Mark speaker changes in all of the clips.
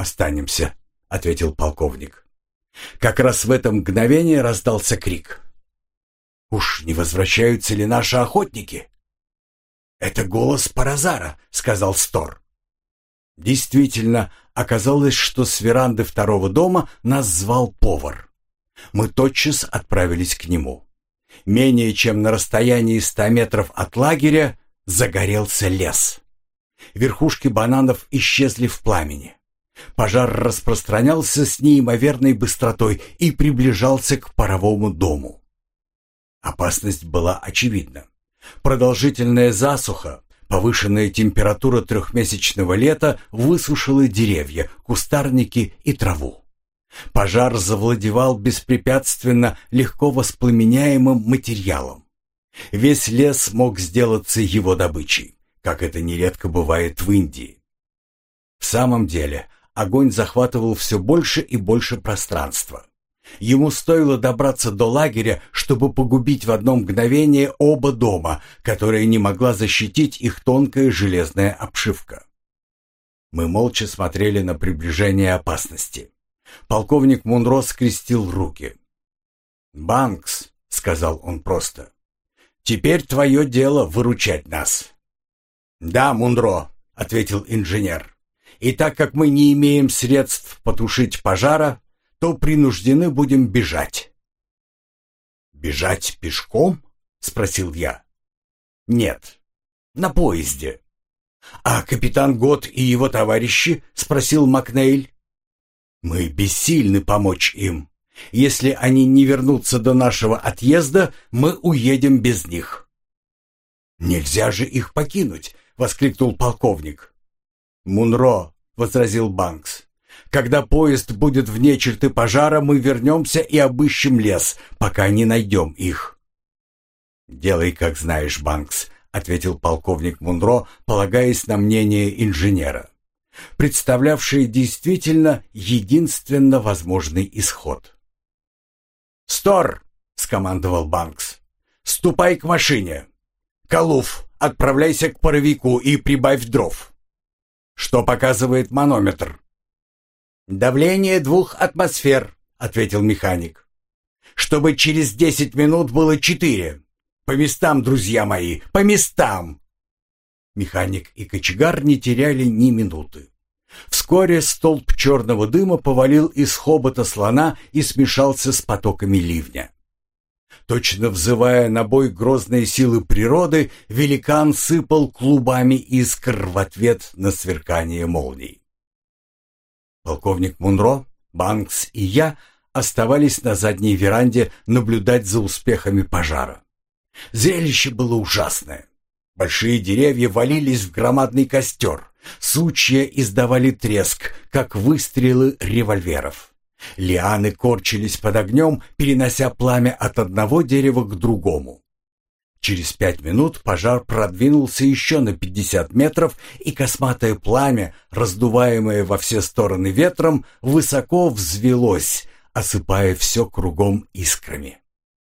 Speaker 1: останемся», — ответил полковник. Как раз в это мгновение раздался крик. «Уж не возвращаются ли наши охотники?» «Это голос Паразара», — сказал Стор. Действительно, оказалось, что с веранды второго дома нас звал повар. Мы тотчас отправились к нему. Менее чем на расстоянии 100 метров от лагеря загорелся лес. Верхушки бананов исчезли в пламени. Пожар распространялся с неимоверной быстротой и приближался к паровому дому. Опасность была очевидна. Продолжительная засуха, повышенная температура трехмесячного лета высушила деревья, кустарники и траву. Пожар завладевал беспрепятственно легко воспламеняемым материалом. Весь лес мог сделаться его добычей, как это нередко бывает в Индии. В самом деле, огонь захватывал все больше и больше пространства. Ему стоило добраться до лагеря, чтобы погубить в одно мгновение оба дома, которые не могла защитить их тонкая железная обшивка. Мы молча смотрели на приближение опасности. Полковник Мунро скрестил руки. «Банкс», — сказал он просто, — «теперь твое дело выручать нас». «Да, Мунро», — ответил инженер, — «и так как мы не имеем средств потушить пожара, то принуждены будем бежать». «Бежать пешком?» — спросил я. «Нет, на поезде». «А капитан Гот и его товарищи?» — спросил Макнейль. «Мы бессильны помочь им. Если они не вернутся до нашего отъезда, мы уедем без них». «Нельзя же их покинуть!» — воскликнул полковник. «Мунро», — возразил Банкс, — «когда поезд будет вне черты пожара, мы вернемся и обыщем лес, пока не найдем их». «Делай, как знаешь, Банкс», — ответил полковник Мунро, полагаясь на мнение инженера, представлявший действительно единственно возможный исход. «Стор!» — скомандовал Банкс. «Ступай к машине. Калуф, отправляйся к паровику и прибавь дров». «Что показывает манометр?» «Давление 2 атмосфер», — ответил механик. «Чтобы через 10 минут было 4. По местам, друзья мои, по местам!» Механик и кочегар не теряли ни минуты. Вскоре столб черного дыма повалил из хобота слона и смешался с потоками ливня. Точно взывая на бой грозной силы природы, великан сыпал клубами искр в ответ на сверкание молний. Полковник Мунро, Банкс и я оставались на задней веранде наблюдать за успехами пожара. Зрелище было ужасное. Большие деревья валились в громадный костер, сучья издавали треск, как выстрелы револьверов. Лианы корчились под огнем, перенося пламя от одного дерева к другому. Через 5 минут пожар продвинулся еще на 50 метров, и косматое пламя, раздуваемое во все стороны ветром, высоко взвелось, осыпая все кругом искрами.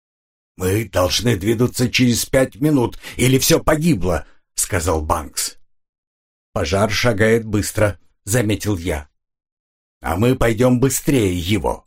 Speaker 1: «Мы должны двинуться через 5 минут, или все погибло», — сказал Банкс. «Пожар шагает быстро», — заметил я. «А мы пойдем быстрее его».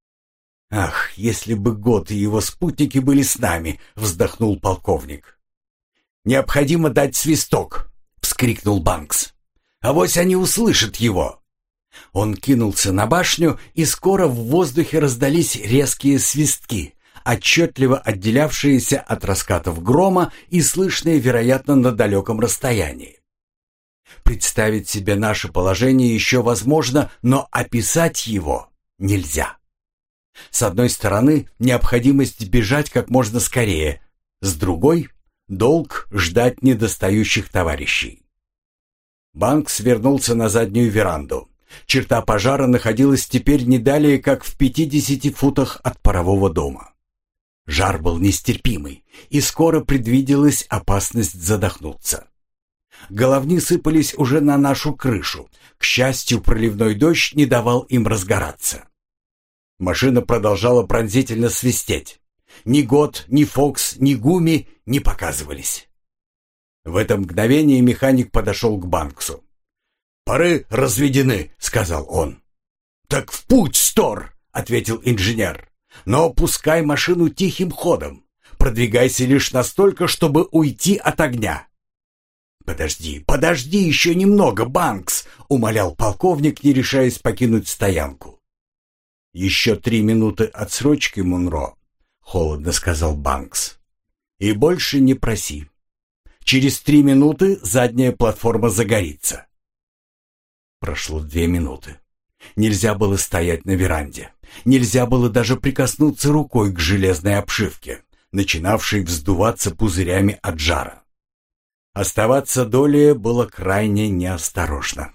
Speaker 1: «Ах, если бы Гот и его спутники были с нами», — вздохнул полковник. «Необходимо дать свисток», — вскрикнул Банкс. «Авось они услышат его». Он кинулся на башню, и скоро в воздухе раздались резкие свистки, отчетливо отделявшиеся от раскатов грома и слышные, вероятно, на далеком расстоянии. Представить себе наше положение еще возможно, но описать его нельзя. С одной стороны, необходимость бежать как можно скорее, с другой — долг ждать недостающих товарищей. Банкс вернулся на заднюю веранду. Черта пожара находилась теперь не далее, как в 50 футах от парового дома. Жар был нестерпимый, и скоро предвиделась опасность задохнуться. Головни сыпались уже на нашу крышу. К счастью, проливной дождь не давал им разгораться. Машина продолжала пронзительно свистеть. Ни Гот, ни Фокс, ни Гуми не показывались. В это мгновение механик подошел к Банксу. «Фары разведены», — сказал он. «Так в путь, Стор», — ответил инженер. «Но пускай машину тихим ходом. Продвигайся лишь настолько, чтобы уйти от огня». «Подожди еще немного, Банкс», — умолял полковник, не решаясь покинуть стоянку. «Еще 3 минуты отсрочки, Мунро», — холодно сказал Банкс. «И больше не проси. Через 3 минуты задняя платформа загорится». Прошло 2 минуты. Нельзя было стоять на веранде. Нельзя было даже прикоснуться рукой к железной обшивке, начинавшей вздуваться пузырями от жара. Оставаться долее было крайне неосторожно.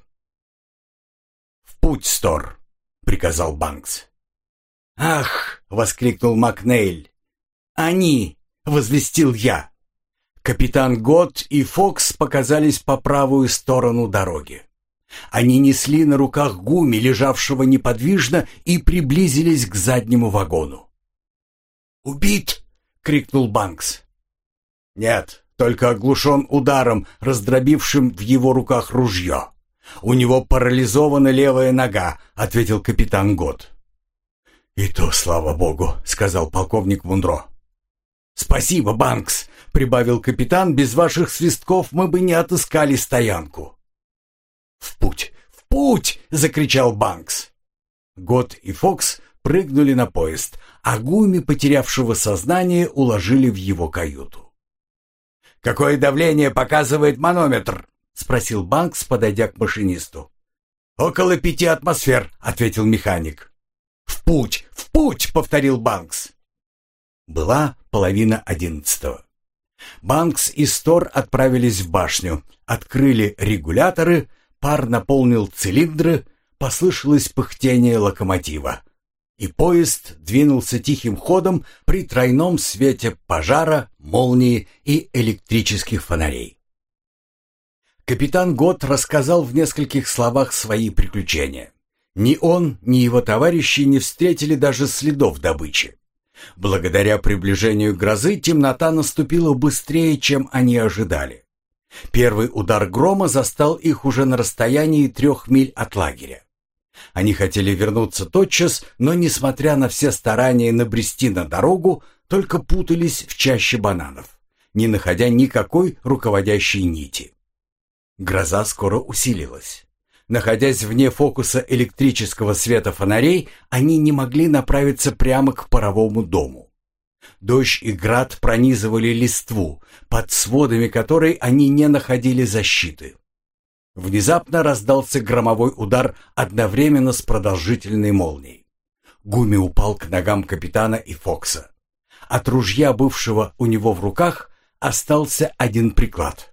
Speaker 1: «В путь, Стор!» — приказал Банкс. «Ах!» — воскликнул Макнейль. «Они!» — возвестил я. Капитан Гот и Фокс показались по правую сторону дороги. Они несли на руках Гуми, лежавшего неподвижно, и приблизились к заднему вагону. «Убит!» — крикнул Банкс. «Нет, только оглушен ударом, раздробившим в его руках ружье. У него парализована левая нога», — ответил капитан Гот. «И то, слава богу», — сказал полковник Мунро. «Спасибо, Банкс», — прибавил капитан, — «без ваших свистков мы бы не отыскали стоянку». «В путь! В путь!» — закричал Банкс. Гот и Фокс прыгнули на поезд, а Гуми, потерявшего сознание, уложили в его каюту. «Какое давление показывает манометр?» — спросил Банкс, подойдя к машинисту. «Около 5 атмосфер», — ответил механик. «В путь! В путь!» — повторил Банкс. Была 10:30. Банкс и Стор отправились в башню, открыли регуляторы, пар наполнил цилиндры, послышалось пыхтение локомотива, и поезд двинулся тихим ходом при тройном свете пожара, молнии и электрических фонарей. Капитан Гот рассказал в нескольких словах свои приключения. Ни он, ни его товарищи не встретили даже следов добычи. Благодаря приближению грозы темнота наступила быстрее, чем они ожидали. Первый удар грома застал их уже на расстоянии 3 миль от лагеря. Они хотели вернуться тотчас, но, несмотря на все старания набрести на дорогу, только путались в чаще бананов, не находя никакой руководящей нити. Гроза скоро усилилась. Находясь вне фокуса электрического света фонарей, они не могли направиться прямо к паровому дому. Дождь и град пронизывали листву, под сводами которой они не находили защиты. Внезапно раздался громовой удар одновременно с продолжительной молнией. Гуми упал к ногам капитана и Фокса. От ружья, бывшего у него в руках, остался один приклад.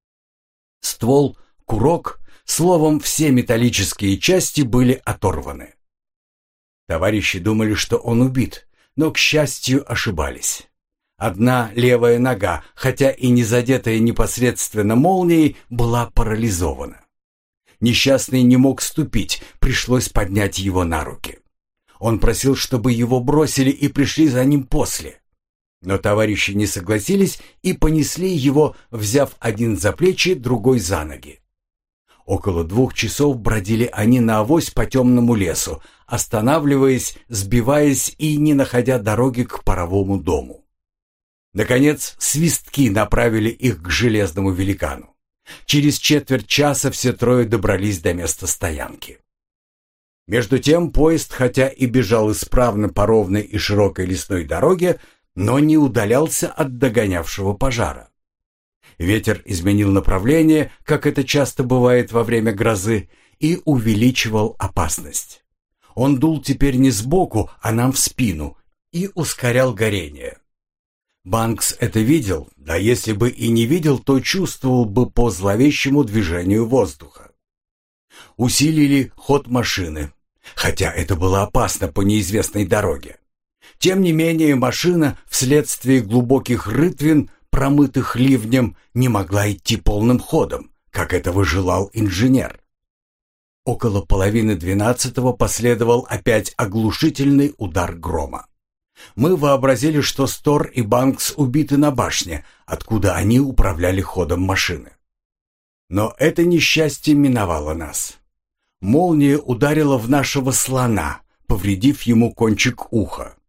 Speaker 1: Ствол, курок, словом, все металлические части были оторваны. Товарищи думали, что он убит, но, к счастью, ошибались. Одна левая нога, хотя и не задетая непосредственно молнией, была парализована. Несчастный не мог ступить, пришлось поднять его на руки. Он просил, чтобы его бросили и пришли за ним после. Но товарищи не согласились и понесли его, взяв один за плечи, другой за ноги. Около 2 часов бродили они наавось по темному лесу, останавливаясь, сбиваясь и не находя дороги к паровому дому. Наконец, свистки направили их к железному великану. Через четверть часа все трое добрались до места стоянки. Между тем поезд, хотя и бежал исправно по ровной и широкой лесной дороге, но не удалялся от догонявшего пожара. Ветер изменил направление, как это часто бывает во время грозы, и увеличивал опасность. Он дул теперь не сбоку, а нам в спину, и ускорял горение. Банкс это видел, да если бы и не видел, то чувствовал бы по зловещему движению воздуха. Усилили ход машины, хотя это было опасно по неизвестной дороге. Тем не менее машина, вследствие глубоких рытвин, промытых ливнем, не могла идти полным ходом, как этого желал инженер. Около 11:30 последовал опять оглушительный удар грома. Мы вообразили, что Стор и Банкс убиты на башне, откуда они управляли ходом машины. Но это несчастье миновало нас. Молния ударила в нашего слона, повредив ему кончик уха.